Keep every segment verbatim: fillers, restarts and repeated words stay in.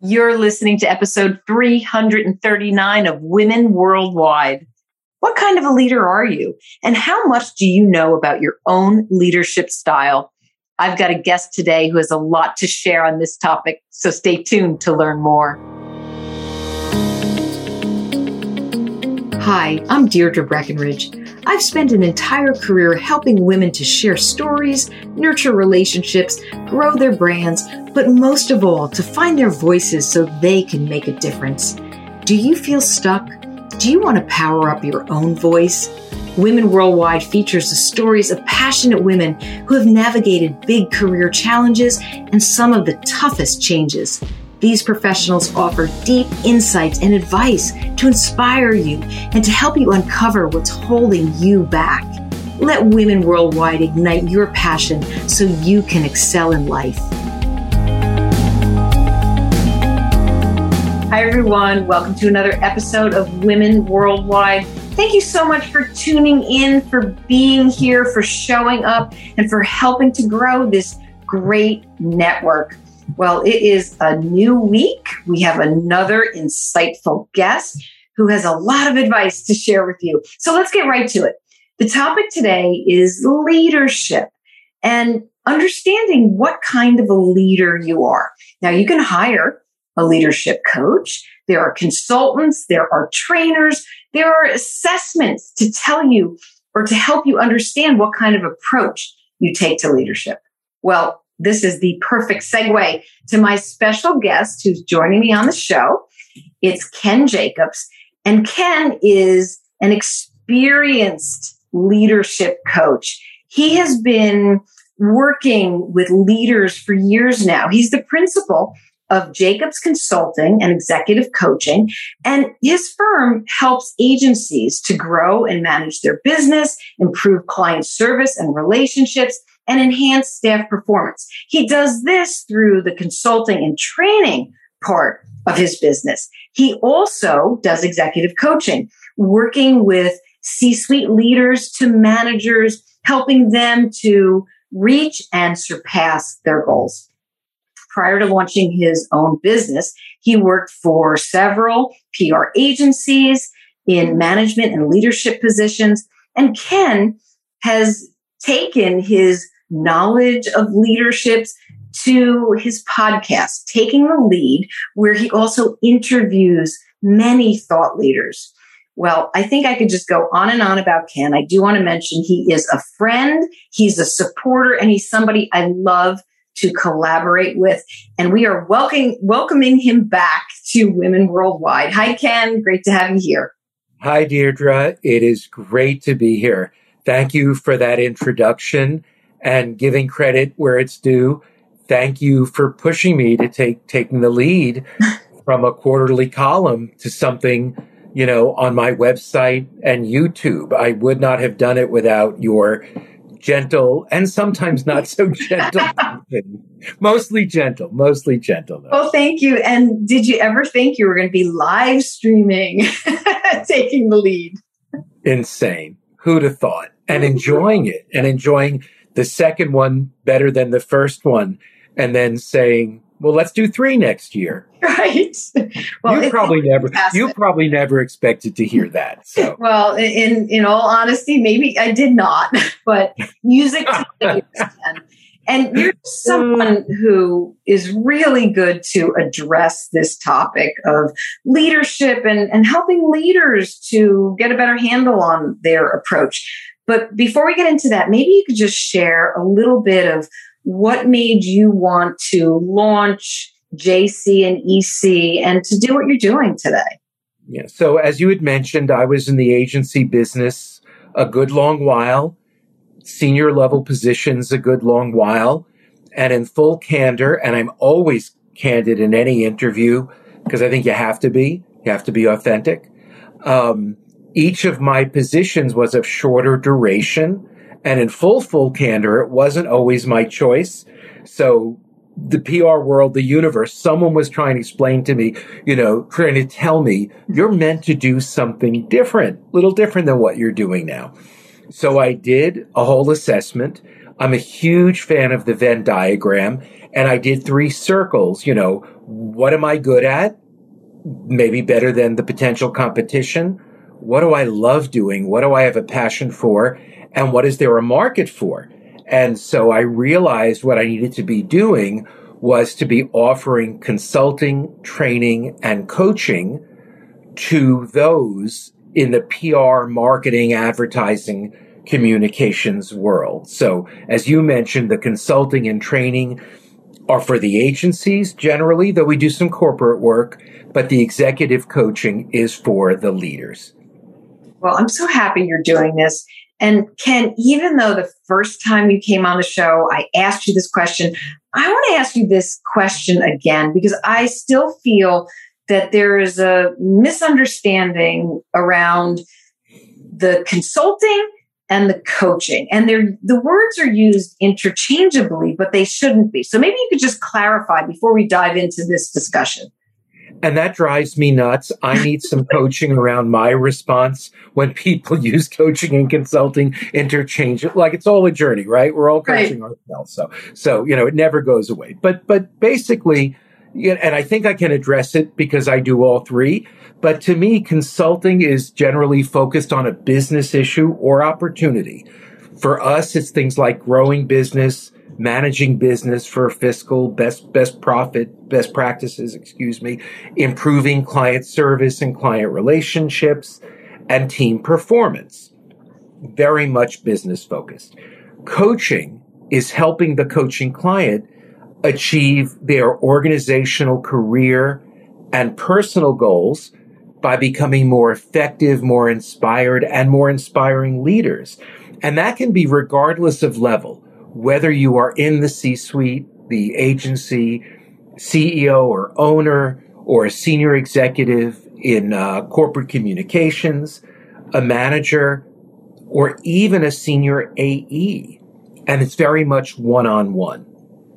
You're listening to episode three hundred thirty-nine of Women Worldwide. What kind of a leader are you? And how much do you know about your own leadership style? I've got a guest today who has a lot to share on this topic, so stay tuned to learn more. Hi, I'm Deirdre Breckenridge. I've spent an entire career helping women to share stories, nurture relationships, grow their brands, but most of all, to find their voices so they can make a difference. Do you feel stuck? Do you want to power up your own voice? Women Worldwide features the stories of passionate women who have navigated big career challenges and some of the toughest changes. These professionals offer deep insights and advice to inspire you and to help you uncover what's holding you back. Let Women Worldwide ignite your passion so you can excel in life. Hi, everyone. Welcome to another episode of Women Worldwide. Thank you so much for tuning in, for being here, for showing up, and for helping to grow this great network. Well, it is a new week. We have another insightful guest who has a lot of advice to share with you. So let's get right to it. The topic today is leadership and understanding what kind of a leader you are. Now, you can hire a leadership coach. There are consultants. There are trainers. There are assessments to tell you or to help you understand what kind of approach you take to leadership. Well, this is the perfect segue to my special guest who's joining me on the show. It's Ken Jacobs. And Ken is an experienced leadership coach. He has been working with leaders for years now. He's the principal of Jacobs Consulting and Executive Coaching. And his firm helps agencies to grow and manage their business, improve client service and relationships, and enhance staff performance. He does this through the consulting and training part of his business. He also does executive coaching, working with C-suite leaders to managers, helping them to reach and surpass their goals. Prior to launching his own business, he worked for several P R agencies in management and leadership positions. And Ken has taken his knowledge of leaderships to his podcast, Taking the Lead, where he also interviews many thought leaders. Well, I think I could just go on and on about Ken. I do want to mention he is a friend, he's a supporter, and he's somebody I love to collaborate with. And we are welcoming, welcoming him back to Women Worldwide. Hi, Ken. Great to have you here. Hi, Deirdre. It is great to be here. Thank you for that introduction and giving credit where it's due. Thank you for pushing me to take taking the lead from a quarterly column to something, you know, on my website and YouTube. I would not have done it without your gentle and sometimes not so gentle. mostly gentle, mostly gentle. Though. Oh, thank you. And did you ever think you were going to be live streaming, Taking the Lead? Insane. Who'd have thought? And enjoying it and enjoying the second one better than the first one. And then saying, well, let's do three next year. Right. Well, you probably never, fantastic. you probably never expected to hear that. So, well, in in all honesty, maybe I did not. But music, and you're someone who is really good to address this topic of leadership and and helping leaders to get a better handle on their approach. But before we get into that, maybe you could just share a little bit of what made you want to launch J C and E C and to do what you're doing today. Yeah. So as you had mentioned, I was in the agency business a good long while, senior level positions a good long while, and in full candor, and I'm always candid in any interview because I think you have to be, you have to be authentic. Um, each of my positions was of shorter duration. And in full, full candor, it wasn't always my choice. So the P R world, the universe, someone was trying to explain to me, you know, trying to tell me you're meant to do something different, a little different than what you're doing now. So I did a whole assessment. I'm a huge fan of the Venn diagram. And I did three circles, you know, What am I good at? Maybe better than the potential competition. What do I love doing? What do I have a passion for? And what is there a market for? And so I realized what I needed to be doing was to be offering consulting, training, and coaching to those in the P R, marketing, advertising, communications world. So as you mentioned, the consulting and training are for the agencies generally, though we do some corporate work, but the executive coaching is for the leaders. Well, I'm so happy you're doing this. And Ken, even though the first time you came on the show, I asked you this question, I want to ask you this question again, because I still feel that there is a misunderstanding around the consulting and the coaching. And they're, the words are used interchangeably, but they shouldn't be. So maybe you could just clarify before we dive into this discussion. And that drives me nuts. I need some coaching around my response when people use coaching and consulting interchange. Like it's all a journey, right? We're all coaching right. ourselves. So, so, you know, it never goes away. But, but basically, yeah, and I think I can address it because I do all three. But to me, consulting is generally focused on a business issue or opportunity. For us, it's things like growing business, managing business for fiscal, best, best profit, best practices, excuse me, improving client service and client relationships, and team performance. Very much business focused. Coaching is helping the coaching client achieve their organizational, career, and personal goals by becoming more effective, more inspired, and more inspiring leaders. And that can be regardless of level, whether you are in the C-suite, the agency, C E O or owner, or a senior executive in uh, corporate communications, a manager, or even a senior A E. And it's very much one-on-one.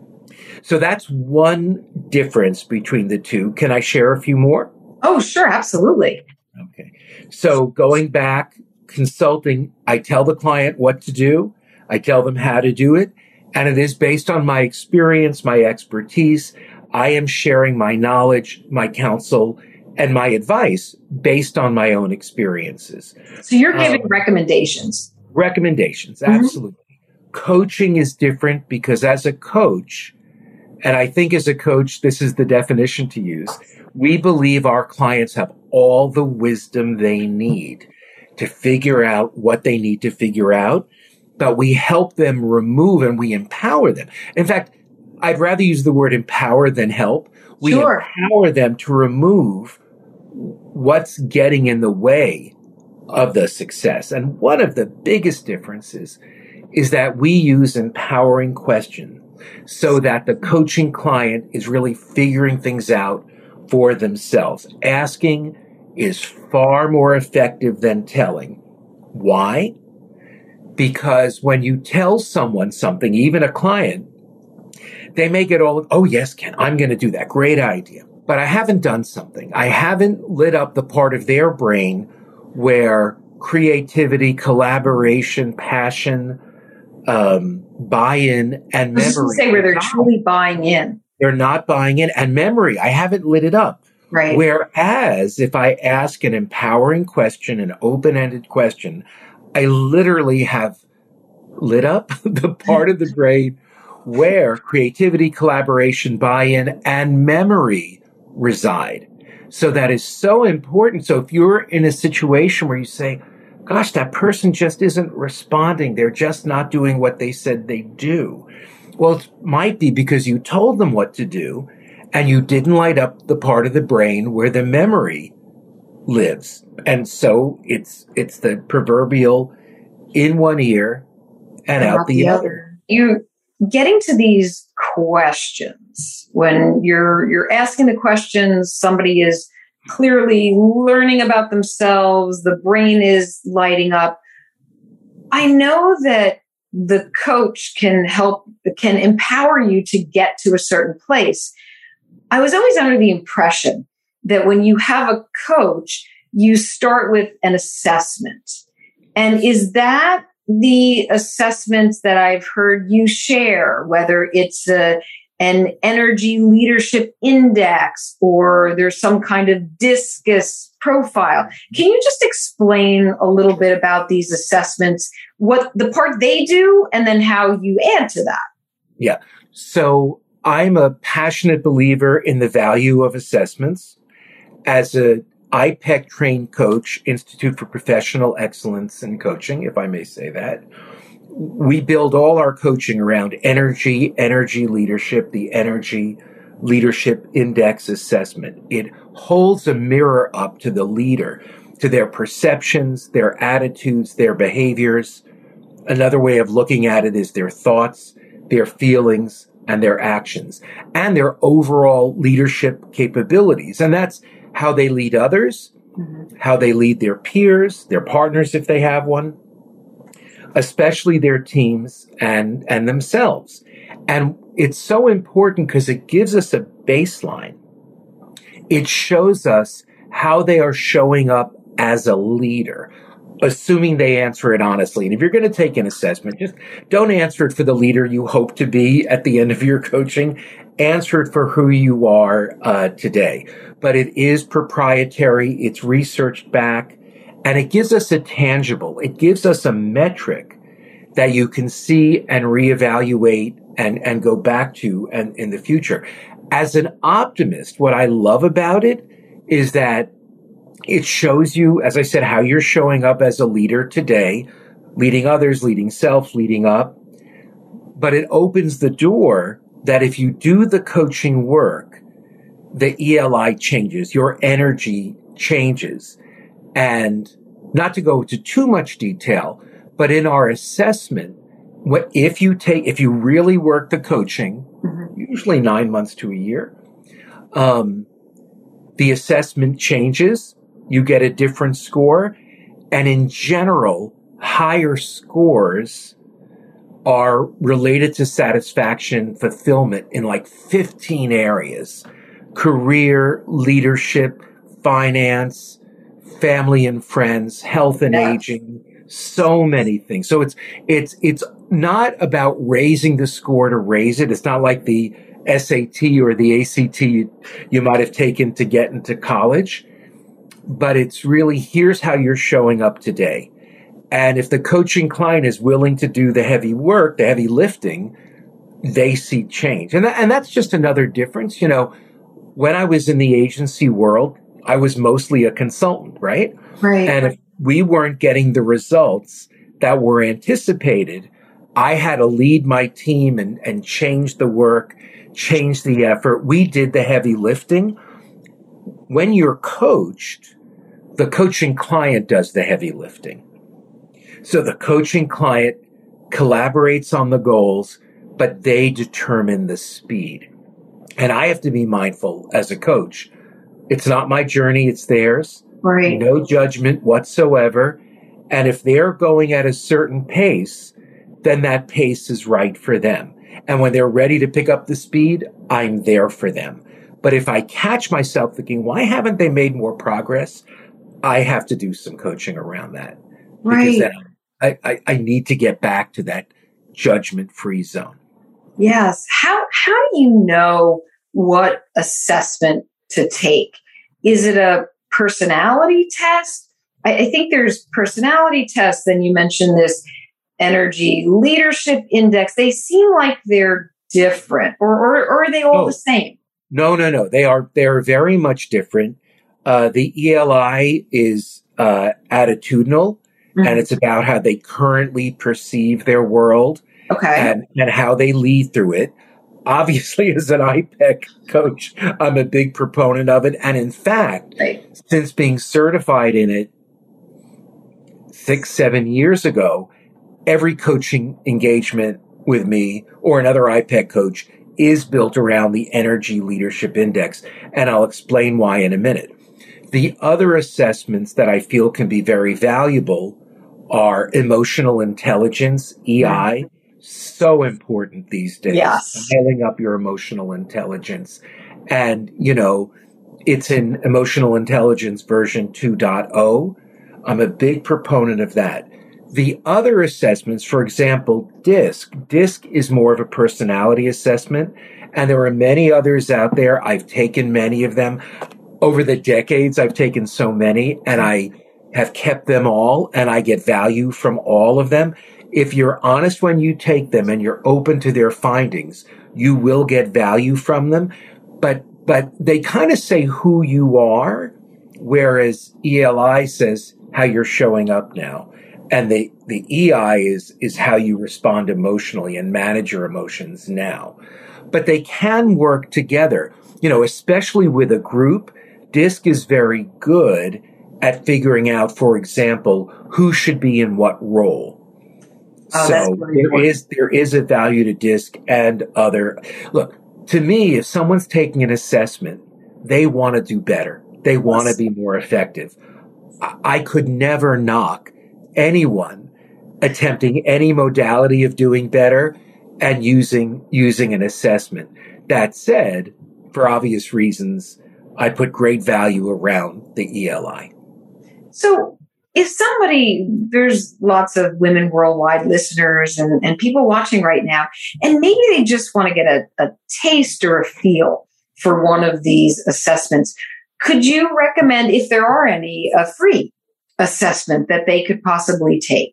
So that's one difference between the two. Can I share a few more? Oh, sure. Absolutely. Okay. So going back, consulting, I tell the client what to do. I tell them how to do it. And it is based on my experience, my expertise. I am sharing my knowledge, my counsel, and my advice based on my own experiences. So you're giving um, recommendations. Recommendations. Mm-hmm. Absolutely. Coaching is different because as a coach, and I think as a coach, this is the definition to use, we believe our clients have all the wisdom they need to figure out what they need to figure out, but we help them remove and we empower them. In fact, I'd rather use the word empower than help. We Sure. empower them to remove what's getting in the way of the success. And one of the biggest differences is that we use empowering questions so that the coaching client is really figuring things out for themselves. Asking is far more effective than telling. Why? Because when you tell someone something, even a client, they may get all, oh yes, Ken, I'm going to do that. Great idea. But I haven't done something. I haven't lit up the part of their brain where creativity, collaboration, passion, um, buy-in, and memory. I was going to say where they're truly buying in. They're not buying in. And memory, I haven't lit it up. Right. Whereas if I ask an empowering question, an open-ended question, I literally have lit up the part of the brain where creativity, collaboration, buy-in, and memory reside. So that is so important. So if you're in a situation where you say, gosh, that person just isn't responding, they're just not doing what they said they do. Well, it might be because you told them what to do and you didn't light up the part of the brain where the memory lives. And so it's, it's the proverbial in one ear and out the, the other. other. You getting to these questions when you're, you're asking the questions, somebody is clearly learning about themselves, the brain is lighting up. I know that the coach can help, can empower you to get to a certain place. I was always under the impression that when you have a coach, you start with an assessment. And is that the assessments that I've heard you share, whether it's a, an energy leadership index, or there's some kind of discus profile. Can you just explain a little bit about these assessments, what the part they do, and then how you add to that? Yeah. So I'm a passionate believer in the value of assessments. As a I P E C trained coach, Institute for Professional Excellence in Coaching, if I may say that, we build all our coaching around energy, energy leadership, the Energy Leadership Index assessment. It holds a mirror up to the leader, to their perceptions, their attitudes, their behaviors. Another way of looking at it is their thoughts, their feelings, and their actions, and their overall leadership capabilities. And that's how they lead others, mm-hmm. how they lead their peers, their partners if they have one, especially their teams and, and themselves. And it's so important because it gives us a baseline. It shows us how they are showing up as a leader, assuming they answer it honestly. And if you're going to take an assessment, just don't answer it for the leader you hope to be at the end of your coaching. Answer it for who you are uh, today. But it is proprietary. It's researched back. And it gives us a tangible, it gives us a metric that you can see and reevaluate and, and go back to and in the future. As an optimist, what I love about it is that it shows you, as I said, how you're showing up as a leader today, leading others, leading self, leading up. But it opens the door that if you do the coaching work, the E L I changes, your energy changes. And not to go into too much detail, but in our assessment, what if you take, if you really work the coaching, mm-hmm. usually nine months to a year, um, the assessment changes. You get a different score. And in general, higher scores are related to satisfaction, fulfillment in like fifteen areas: career, leadership, finance, family and friends, health and yeah. aging, so many things. So it's, it's, it's not about raising the score to raise it. It's not like the S A T or the A C T you, you might have taken to get into college, but it's really, here's how you're showing up today. And if the coaching client is willing to do the heavy work, the heavy lifting, they see change. And that, and that's just another difference. You know, when I was in the agency world, I was mostly a consultant, right? Right. And if we weren't getting the results that were anticipated, I had to lead my team and, and change the work, change the effort. We did the heavy lifting. When you're coached, the coaching client does the heavy lifting. So the coaching client collaborates on the goals, but they determine the speed. And I have to be mindful as a coach. It's not my journey, it's theirs. Right. No judgment whatsoever. And if they're going at a certain pace, then that pace is right for them. And when they're ready to pick up the speed, I'm there for them. But if I catch myself thinking, why haven't they made more progress? I have to do some coaching around that. Right. Because then I, I, I need to get back to that judgment-free zone. Yes. How, how do you know what assessment to take? Is it a personality test? I, I think there's personality tests. Then you mentioned this energy leadership index. They seem like they're different, or, or, or are they all oh, the same? No, no, no. They are, they are very much different. Uh, the E L I is, uh, attitudinal, mm-hmm. and it's about how they currently perceive their world. Okay. And, and how they lead through it. Obviously, as an I P E C coach, I'm a big proponent of it. And in fact, right. since being certified in it six, seven years ago, every coaching engagement with me or another I P E C coach is built around the Energy Leadership Index. And I'll explain why in a minute. The other assessments that I feel can be very valuable are emotional intelligence, E I. Mm-hmm. So important these days. Yes. Scaling up your emotional intelligence. And, you know, it's in emotional intelligence version two point oh. I'm a big proponent of that. The other assessments, for example, DISC. DISC is more of a personality assessment, And there are many others out there. I've taken many of them. Over the decades, I've taken so many, and I have kept them all, and I get value from all of them. If you're honest when you take them and you're open to their findings, you will get value from them. But but they kind of say who you are, whereas E L I says how you're showing up now. And the, the E I is, is how you respond emotionally and manage your emotions now. But they can work together, you know, especially with a group. DISC is very good at figuring out, for example, who should be in what role. Oh, so there is, there is a value to DISC and other. Look, to me, if someone's taking an assessment, they want to do better. They want to be more effective. I, I could never knock anyone attempting any modality of doing better and using, using an assessment. That said, for obvious reasons, I put great value around the E L I. So if somebody, there's lots of Women Worldwide listeners and, and people watching right now, and maybe they just want to get a, a taste or a feel for one of these assessments, could you recommend, if there are any, a free assessment that they could possibly take?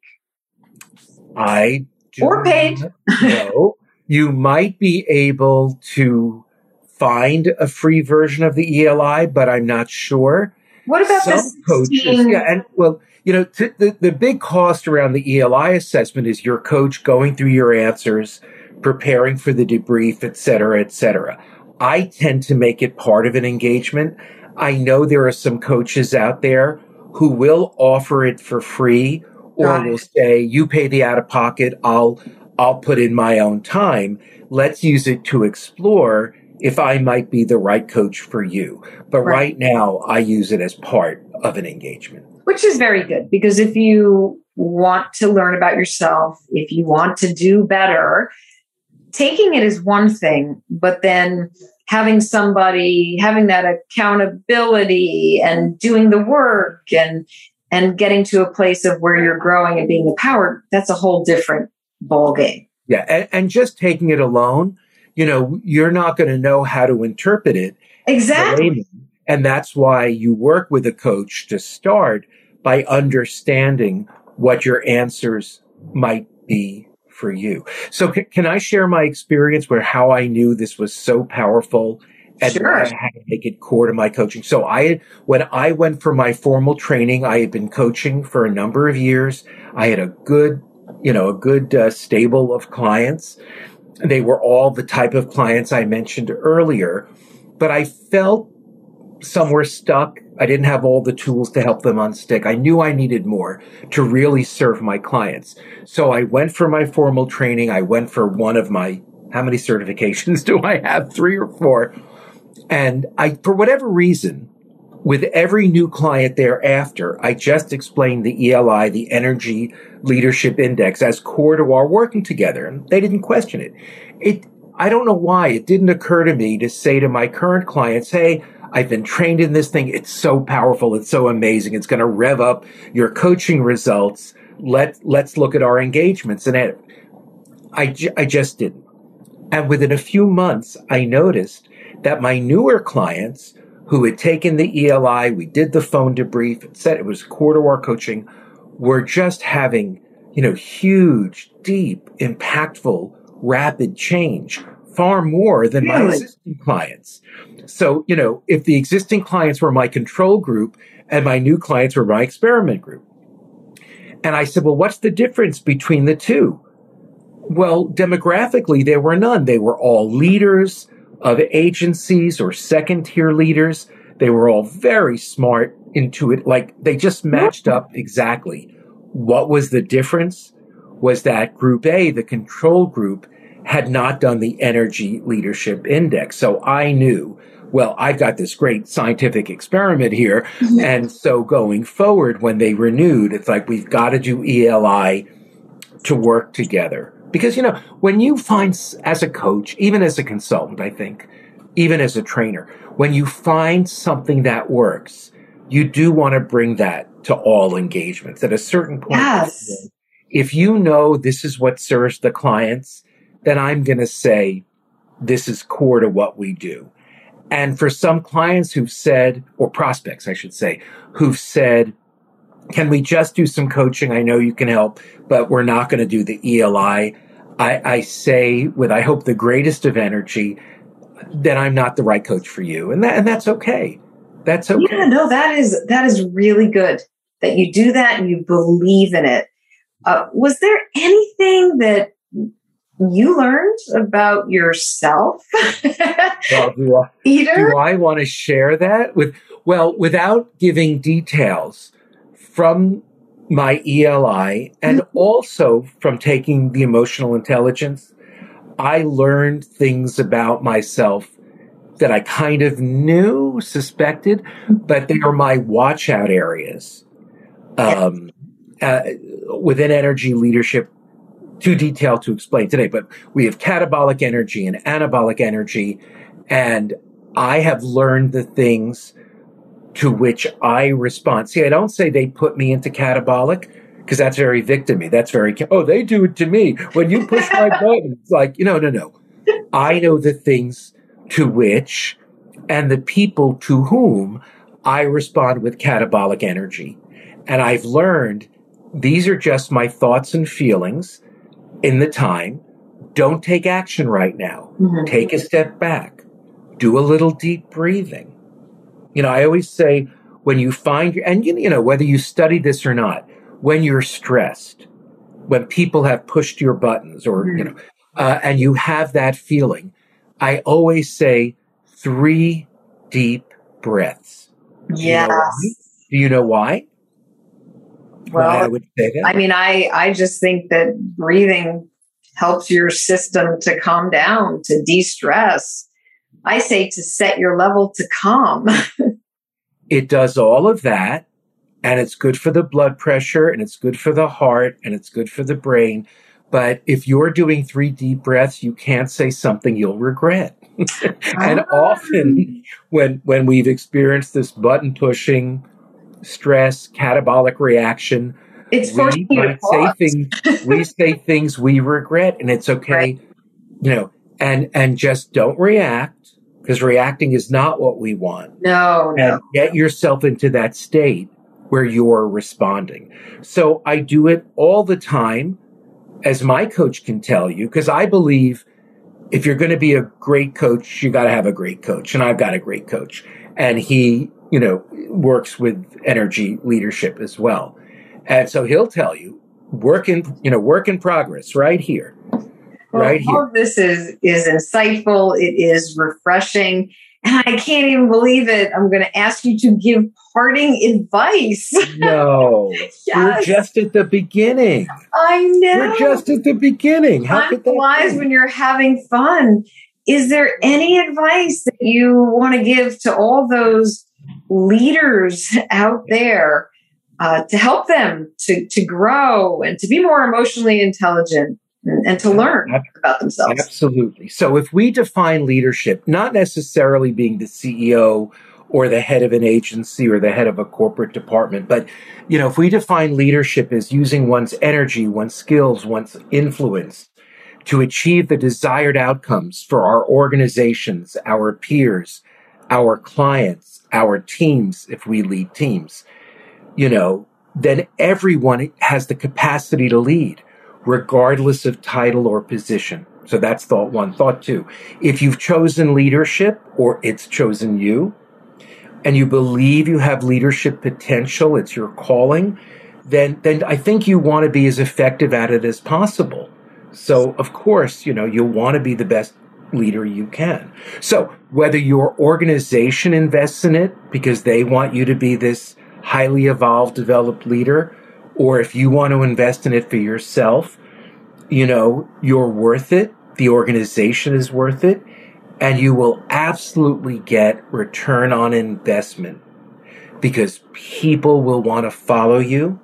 I do or paid. No. You might be able to find a free version of the E L I, but I'm not sure. What about Some the coaches? Yeah, and well, you know, t- the the big cost around the E L I assessment is your coach going through your answers, preparing for the debrief, et cetera, et cetera. I tend to make it part of an engagement. I know there are some coaches out there who will offer it for free, or will say, "You pay the out of pocket. I'll I'll put in my own time. Let's use it to explore if I might be the right coach for you." But right. right now, I use it as part of an engagement. Which is very good, because if you want to learn about yourself, if you want to do better, taking it is one thing, but then having somebody, having that accountability and doing the work and and getting to a place of where you're growing and being empowered, that's a whole different ballgame. Yeah, and, and just taking it alone, you know, you're not going to know how to interpret it. Exactly. And that's why you work with a coach to start by understanding what your answers might be for you. So c- can I share my experience where how I knew this was so powerful and sure. I had to make it core to my coaching? So I, when I went for my formal training, I had been coaching for a number of years. I had a good, you know, a good uh, stable of clients. They were all the type of clients I mentioned earlier, but I felt somewhere stuck. I didn't have all the tools to help them unstick. I knew I needed more to really serve my clients. So I went for my formal training. I went for one of my, how many certifications do I have? Three or four. And I, for whatever reason, with every new client thereafter, I just explained the E L I, the Energy Leadership Index, as core to our working together. And they didn't question it. It, I don't know why it didn't occur to me to say to my current clients, hey, I've been trained in this thing. It's so powerful. It's so amazing. It's going to rev up your coaching results. Let, let's look at our engagements. And it, I, j- I just didn't. And within a few months, I noticed that my newer clients who had taken the E L I, we did the phone debrief, it said it was core to our coaching, were just having, you know, huge, deep, impactful, rapid change, far more than really? my existing clients. So, you know, if the existing clients were my control group and my new clients were my experiment group. And I said, well, what's the difference between the two? Well, demographically, there were none. They were all leaders of agencies or second tier leaders. They were all very smart, intuitive, like they just matched up exactly. What was the difference was that group A, the control group, had not done the Energy Leadership Index. So I knew, well, I've got this great scientific experiment here. Mm-hmm. And so going forward, when they renewed, it's like, we've got to do E L I to work together. Because, you know, when you find, as a coach, even as a consultant, I think, even as a trainer, when you find something that works, you do want to bring that to all engagements. At a certain point, yes. if you know this is what serves the clients, then I'm going to say, this is core to what we do. And for some clients who've said, or prospects, I should say, who've said, can we just do some coaching? I know you can help, but we're not going to do the E L I. I, I say with, I hope, the greatest of energy, that I'm not the right coach for you. And that, and that's okay. That's okay. Yeah, no, that is, that is really good that you do that and you believe in it. Uh, was there anything that you learned about yourself? Well, do I, Either? do I want to share that with, well, without giving details from my E L I and mm-hmm. also from taking the emotional intelligence, I learned things about myself that I kind of knew, suspected, but they are my watch out areas. Um, uh, within energy leadership, too detailed to explain today, but we have catabolic energy and anabolic energy. And I have learned the things to which I respond. See, I don't say they put me into catabolic because that's very victimy. That's very, oh, they do it to me. When you push my button, it's like, you know, no, no. I know the things to which and the people to whom I respond with catabolic energy. And I've learned these are just my thoughts and feelings in the time. Don't take action right now. Mm-hmm. Take a step back. Do a little deep breathing. You know, I always say when you find, and you know, whether you study this or not, when you're stressed, when people have pushed your buttons or, mm-hmm. you know, uh, and you have that feeling, I always say three deep breaths. Yes. Do you know why? Well, why I would say that? I mean, I, I just think that breathing helps your system to calm down, to de-stress. I say to set your level to calm. It does all of that, and it's good for the blood pressure, and it's good for the heart, and it's good for the brain. But if you're doing three deep breaths, you can't say something you'll regret. And oh. often when when we've experienced this button pushing, stress, catabolic reaction, it's we might say things we say things we regret, and it's okay, right. you know, and and just don't react, because reacting is not what we want. No, no. And get yourself into that state where you're responding. So I do it all the time, as my coach can tell you, because I believe if you're going to be a great coach, you got to have a great coach. And I've got a great coach. And he, you know, works with energy leadership as well. And so he'll tell you, work in, you know, work in progress right here. Well, right here. All of this is, is insightful. It is refreshing. And I can't even believe it. I'm going to ask you to give parting advice. No, yes. We're just at the beginning. I know. We're just at the beginning. How Time could that flies be? when you're having fun. Is there any advice that you want to give to all those leaders out there uh, to help them to, to grow and to be more emotionally intelligent? And, and to learn about themselves. Absolutely. So if we define leadership, not necessarily being the C E O or the head of an agency or the head of a corporate department, but, you know, if we define leadership as using one's energy, one's skills, one's influence to achieve the desired outcomes for our organizations, our peers, our clients, our teams, if we lead teams, you know, then everyone has the capacity to lead, regardless of title or position. So that's thought one. Thought two, if you've chosen leadership or it's chosen you, and you believe you have leadership potential, it's your calling, then, then I think you want to be as effective at it as possible. So of course, you know, you'll want to be the best leader you can. So whether your organization invests in it because they want you to be this highly evolved, developed leader, or if you want to invest in it for yourself, you know, you're worth it. The organization is worth it. And you will absolutely get return on investment because people will want to follow you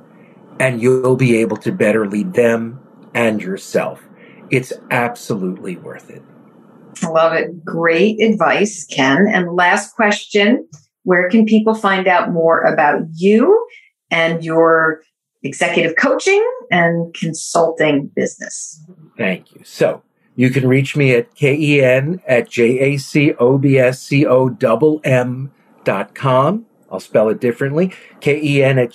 and you'll be able to better lead them and yourself. It's absolutely worth it. I love it. Great advice, Ken. And last question, where can people find out more about you and your executive coaching and consulting business? Thank you. So You can reach me at K-E-N at J-A-C-O-B-S-C-O-M-M dot com. I'll spell it differently. K-E-N at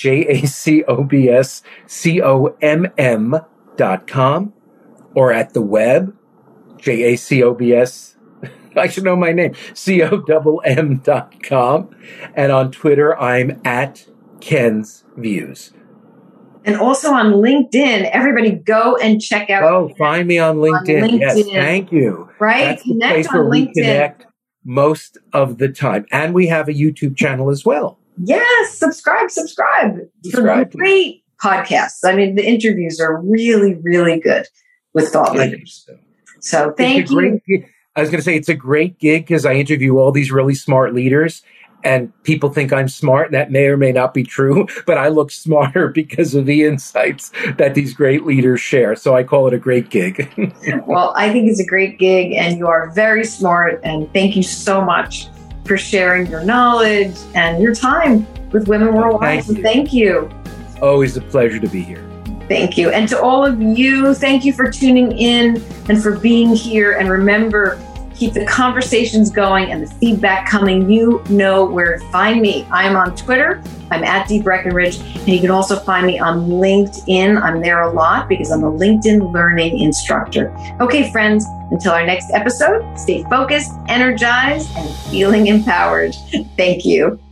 J-A-C-O-B-S-C-O-M-M dot com. Or at the web, J-A-C-O-B-S, I should know my name, C O M M dot com. And on Twitter, I'm at Ken's Views. And also on LinkedIn, everybody go and check out. Oh, find me on LinkedIn. On LinkedIn. Yes, thank you. Right? That's the Connect place on where we LinkedIn. connect most of the time. And we have a YouTube channel as well. Yes, subscribe, subscribe. Subscribe. For great podcasts. I mean, the interviews are really, really good with thought leaders. So, so thank you. Great, I was going to say it's a great gig because I interview all these really smart leaders. And people think I'm smart. That may or may not be true, but I look smarter because of the insights that these great leaders share. So I call it a great gig. Well, I think it's a great gig, and you are very smart. And thank you so much for sharing your knowledge and your time with Women Worldwide. Thank you. Thank you. Always a pleasure to be here. Thank you. And to all of you, thank you for tuning in and for being here. And remember, keep the conversations going and the feedback coming. You know where to find me. I'm on Twitter. I'm at Dee Breckenridge. And you can also find me on LinkedIn. I'm there a lot because I'm a LinkedIn learning instructor. Okay, friends, until our next episode, stay focused, energized, and feeling empowered. Thank you.